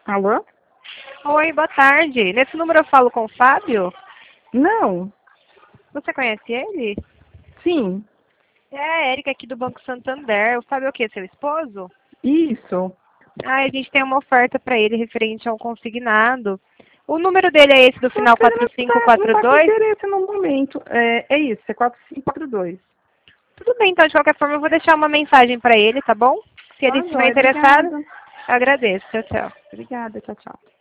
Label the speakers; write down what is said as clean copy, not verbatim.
Speaker 1: Alô?
Speaker 2: Oi, boa tarde. Nesse número eu falo com o Fábio?
Speaker 1: Não.
Speaker 2: Você conhece ele?
Speaker 1: Sim.
Speaker 2: É a Érica aqui do Banco Santander. O Fábio é o quê? Seu esposo?
Speaker 1: Isso.
Speaker 2: A gente tem uma oferta para ele referente ao consignado. O número dele é esse do final
Speaker 1: Acho que ele não tá com
Speaker 2: 4542?
Speaker 1: interesse no momento. É isso, é 4542.
Speaker 2: Tudo bem, então de qualquer forma eu vou deixar uma mensagem para ele, tá bom? Se ele
Speaker 1: Tá,
Speaker 2: estiver
Speaker 1: joia.
Speaker 2: interessado,
Speaker 1: Obrigada.
Speaker 2: eu agradeço. Tchau, tchau.
Speaker 1: Obrigada, tchau, tchau.